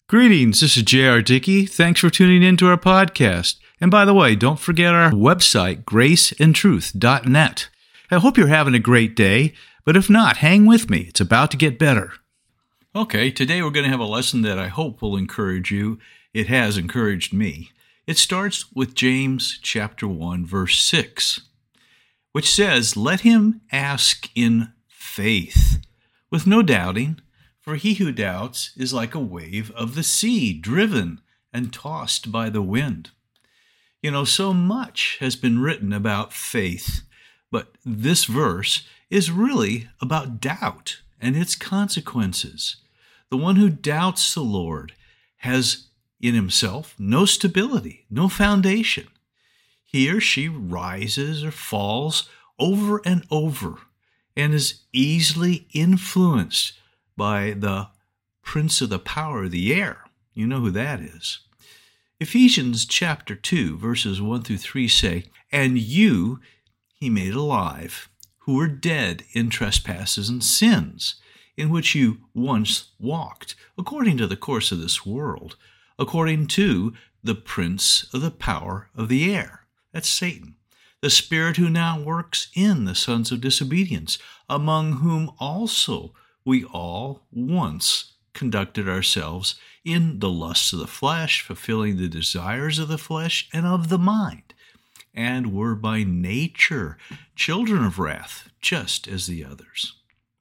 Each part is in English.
Greetings, this is J.R. Dickey. Thanks for tuning in to our podcast. And by the way, don't forget our website, graceandtruth.net. I hope you're having a great day, but if not, hang with me. It's about to get better. Okay, today we're going to have a lesson that I hope will encourage you. It has encouraged me. It starts with James chapter 1, verse 6, which says, "Let him ask in faith, with no doubting. For he who doubts is like a wave of the sea, driven and tossed by the wind." You know, so much has been written about faith, but this verse is really about doubt and its consequences. The one who doubts the Lord has in himself no stability, no foundation. He or she rises or falls over and over and is easily influenced by the prince of the power of the air. You know who that is. Ephesians chapter 2, verses 1 through 3 say, "And you he made alive, who were dead in trespasses and sins, in which you once walked, according to the course of this world, according to the prince of the power of the air." That's Satan. "The spirit who now works in the sons of disobedience, among whom also we all once conducted ourselves in the lusts of the flesh, fulfilling the desires of the flesh and of the mind, and were by nature children of wrath, just as the others."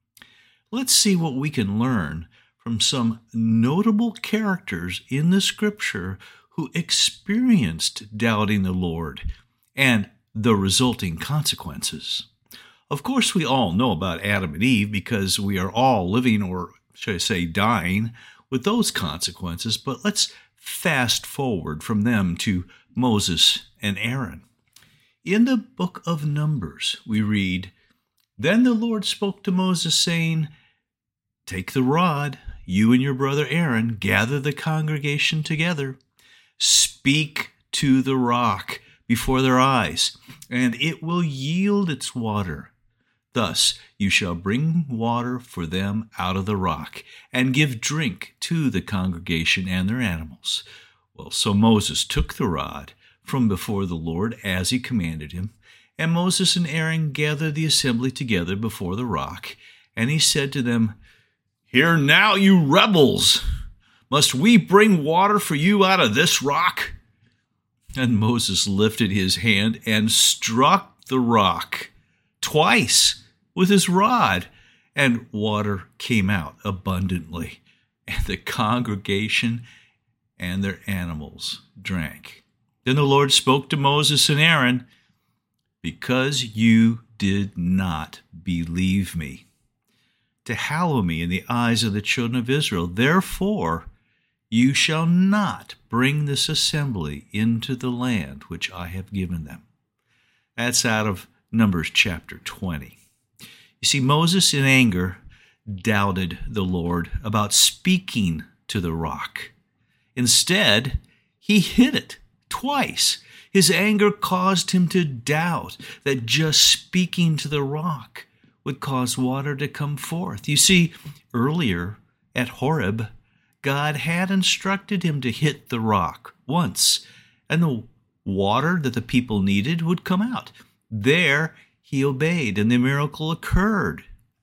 Let's see what we can learn from some notable characters in the Scripture who experienced doubting the Lord and the resulting consequences. Of course, we all know about Adam and Eve because we are all living, or should I say dying, with those consequences, but let's fast forward from them to Moses and Aaron. In the book of Numbers, we read, "Then the Lord spoke to Moses, saying, Take the rod, you and your brother Aaron, gather the congregation together, speak to the rock before their eyes, and it will yield its water. Thus you shall bring water for them out of the rock, and give drink to the congregation and their animals." Well, so Moses took the rod from before the Lord as he commanded him, and Moses and Aaron gathered the assembly together before the rock, and he said to them, "Hear now, you rebels! Must we bring water for you out of this rock?" And Moses lifted his hand and struck the rock twice with his rod, and water came out abundantly, and the congregation and their animals drank. Then the Lord spoke to Moses and Aaron, "Because you did not believe me, to hallow me in the eyes of the children of Israel, therefore you shall not bring this assembly into the land which I have given them." That's out of Numbers chapter 20. You see, Moses in anger doubted the Lord about speaking to the rock. Instead, he hit it twice. His anger caused him to doubt that just speaking to the rock would cause water to come forth. You see, earlier at Horeb, God had instructed him to hit the rock once, and the water that the people needed would come out. There he obeyed, and the miracle occurred.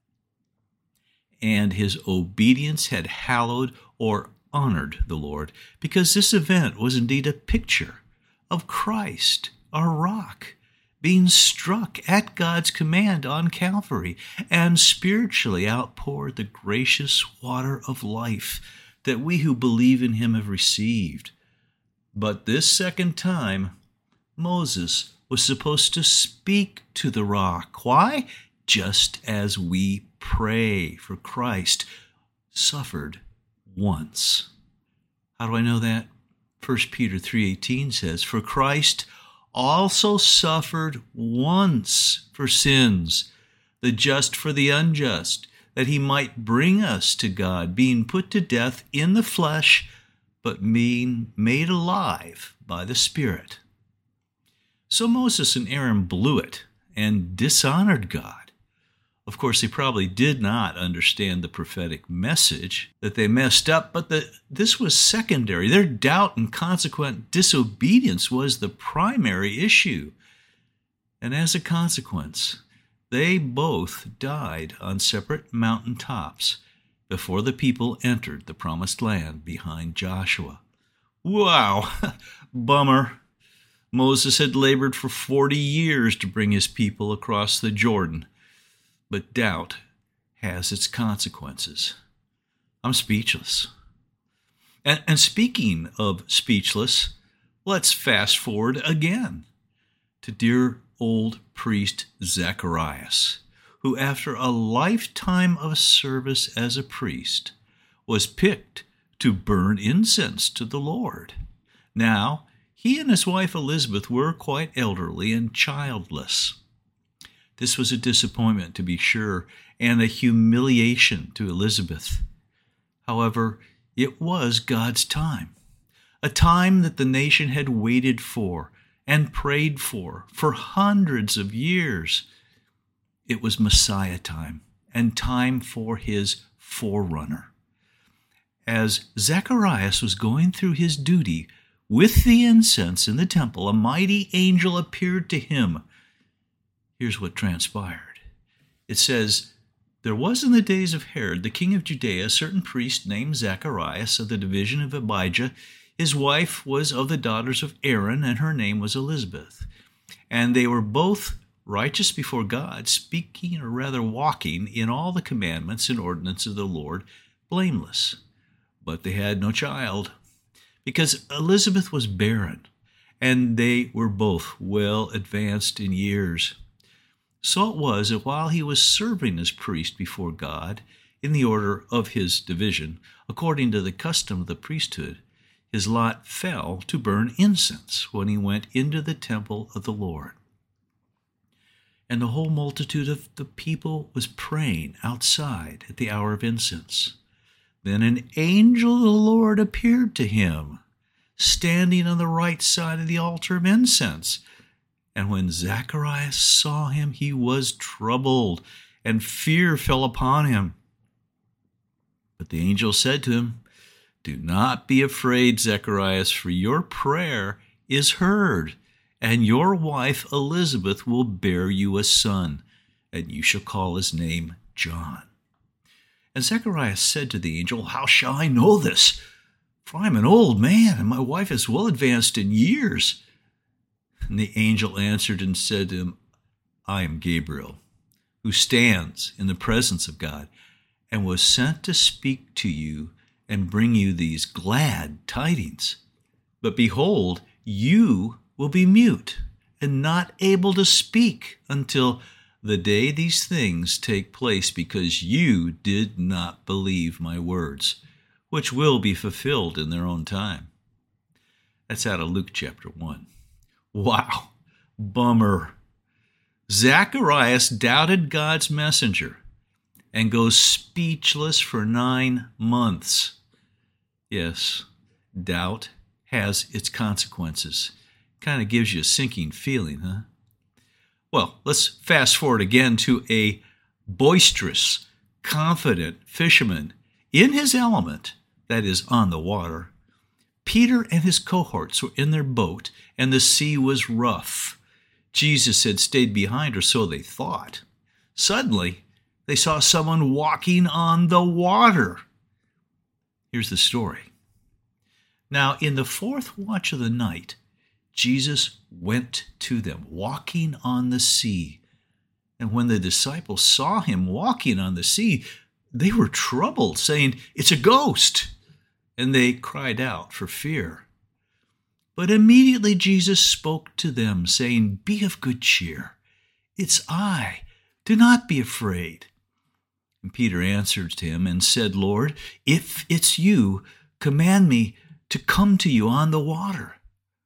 And his obedience had hallowed or honored the Lord, because this event was indeed a picture of Christ, our rock, being struck at God's command on Calvary and spiritually outpoured the gracious water of life that we who believe in him have received. But this second time, Moses was supposed to speak to the rock. Why? Just as we pray for Christ suffered once. How do I know that? 1 Peter 3:18 says, "For Christ also suffered once for sins, the just for the unjust, that he might bring us to God, being put to death in the flesh, but being made alive by the Spirit." So Moses and Aaron blew it and dishonored God. Of course, they probably did not understand the prophetic message, that they messed up, but this was secondary. Their doubt and consequent disobedience was the primary issue. And as a consequence, they both died on separate mountain tops before the people entered the promised land behind Joshua. Wow, bummer. Moses had labored for 40 years to bring his people across the Jordan, but doubt has its consequences. I'm speechless. And speaking of speechless, let's fast forward again to dear old priest Zacharias, who after a lifetime of service as a priest was picked to burn incense to the Lord. Now, he and his wife Elizabeth were quite elderly and childless. This was a disappointment, to be sure, and a humiliation to Elizabeth. However, it was God's time, a time that the nation had waited for and prayed for hundreds of years. It was Messiah time and time for his forerunner. As Zacharias was going through his duty with the incense in the temple, a mighty angel appeared to him. Here's what transpired. It says, "There was in the days of Herod, the king of Judea, a certain priest named Zacharias of the division of Abijah. His wife was of the daughters of Aaron, and her name was Elizabeth. And they were both righteous before God, speaking, or rather walking, in all the commandments and ordinances of the Lord, blameless. But they had no child, because Elizabeth was barren, and they were both well advanced in years. So it was that while he was serving as priest before God, in the order of his division, according to the custom of the priesthood, his lot fell to burn incense when he went into the temple of the Lord. And the whole multitude of the people was praying outside at the hour of incense. Then an angel of the Lord appeared to him, standing on the right side of the altar of incense. And when Zacharias saw him, he was troubled, and fear fell upon him. But the angel said to him, 'Do not be afraid, Zacharias, for your prayer is heard, and your wife Elizabeth will bear you a son, and you shall call his name John.' And Zacharias said to the angel, 'How shall I know this? For I am an old man, and my wife is well advanced in years.' And the angel answered and said to him, 'I am Gabriel, who stands in the presence of God, and was sent to speak to you and bring you these glad tidings. But behold, you will be mute and not able to speak until the day these things take place, because you did not believe my words, which will be fulfilled in their own time.'" That's out of Luke chapter 1. Wow, bummer. Zacharias doubted God's messenger and goes speechless for 9 months. Yes, doubt has its consequences. Kind of gives you a sinking feeling, huh? Well, let's fast forward again to a boisterous, confident fisherman in his element, that is, on the water. Peter and his cohorts were in their boat, and the sea was rough. Jesus had stayed behind, or so they thought. Suddenly, they saw someone walking on the water. Here's the story. Now, in the 4th watch of the night, Jesus went to them, walking on the sea. And when the disciples saw him walking on the sea, they were troubled, saying, "It's a ghost!" And they cried out for fear. But immediately Jesus spoke to them, saying, "Be of good cheer. It's I. Do not be afraid." And Peter answered him and said, "Lord, if it's you, command me to come to you on the water."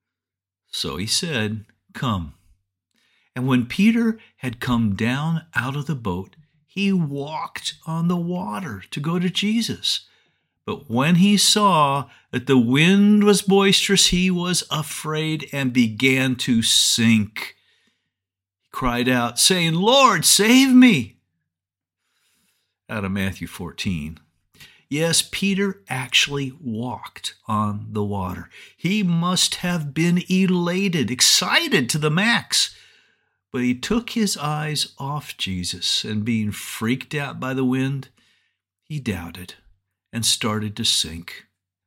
So he said, "Come." And when Peter had come down out of the boat, he walked on the water to go to Jesus. But when he saw that the wind was boisterous, he was afraid and began to sink. He cried out, saying, "Lord, save me." out of Matthew 14. Yes, Peter actually walked on the water. He must have been elated, excited to the max. But he took his eyes off Jesus, and being freaked out by the wind, he doubted and started to sink.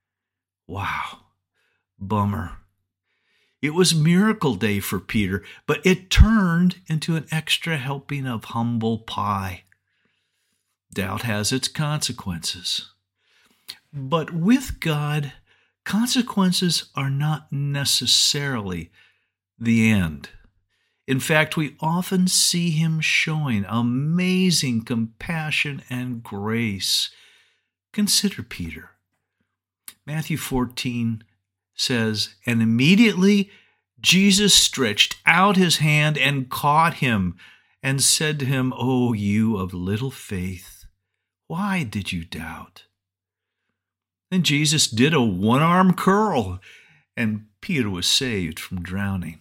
Wow, bummer. It was miracle day for Peter, but it turned into an extra helping of humble pie. Doubt has its consequences. But with God, consequences are not necessarily the end. In fact, we often see him showing amazing compassion and grace. Consider Peter. Matthew 14 says, "And immediately Jesus stretched out his hand and caught him and said to him, 'O you of little faith, why did you doubt?'" Then Jesus did a one-arm curl, and Peter was saved from drowning.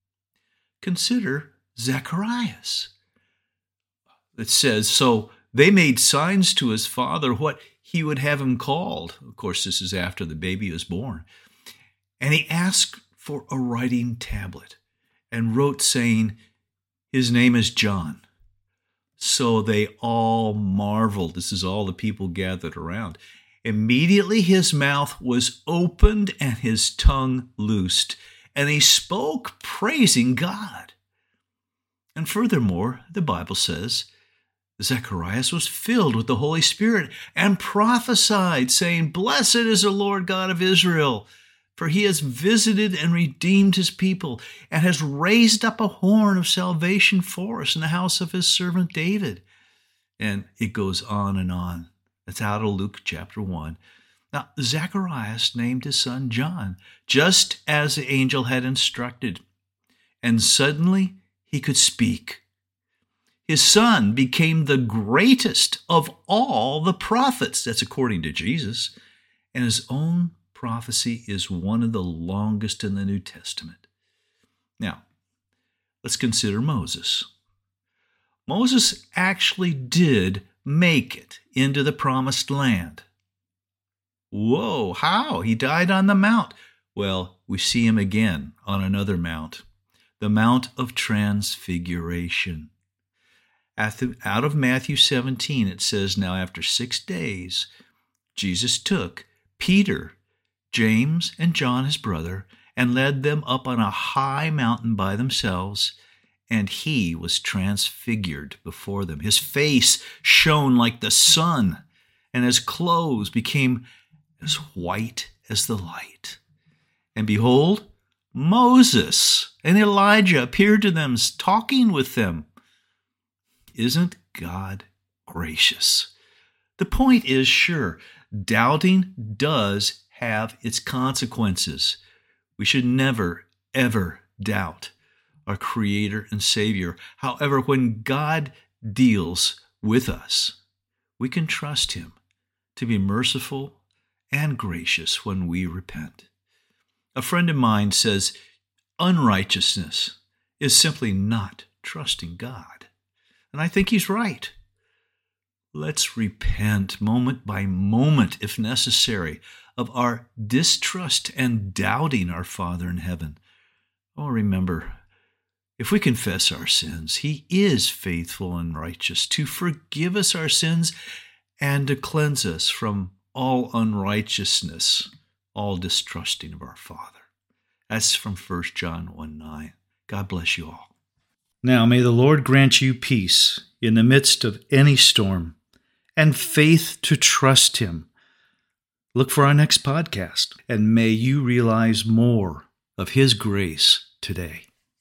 Consider Zacharias. It says, "So they made signs to his father what he would have him called." Of course, this is after the baby was born. "And he asked for a writing tablet and wrote, saying, 'His name is John.' So they all marveled." This is all the people gathered around. "Immediately his mouth was opened and his tongue loosed, and he spoke, praising God." And furthermore, the Bible says, Zacharias was filled with the Holy Spirit and prophesied, saying, "Blessed is the Lord God of Israel, for he has visited and redeemed his people, and has raised up a horn of salvation for us in the house of his servant David." And it goes on and on. That's out of Luke chapter 1. Now, Zacharias named his son John, just as the angel had instructed. And suddenly he could speak. His son became the greatest of all the prophets. That's according to Jesus. And his own prophecy is one of the longest in the New Testament. Now, let's consider Moses. Moses actually did make it into the promised land. Whoa, how? He died on the mount. Well, we see him again on another mount, the Mount of Transfiguration. Out of Matthew 17, it says, "Now after 6 days, Jesus took Peter, James, and John his brother, and led them up on a high mountain by themselves, and he was transfigured before them. His face shone like the sun, and his clothes became as white as the light. And behold, Moses and Elijah appeared to them, talking with them." Isn't God gracious? The point is, sure, doubting does have its consequences. We should never, ever doubt our Creator and Savior. However, when God deals with us, we can trust Him to be merciful and gracious when we repent. A friend of mine says unrighteousness is simply not trusting God. And I think he's right. Let's repent moment by moment, if necessary, of our distrust and doubting our Father in heaven. Oh, remember, if we confess our sins, He is faithful and righteous to forgive us our sins and to cleanse us from all unrighteousness, all distrusting of our Father. That's from 1 John 1:9. God bless you all. Now may the Lord grant you peace in the midst of any storm and faith to trust Him. Look for our next podcast, and may you realize more of His grace today.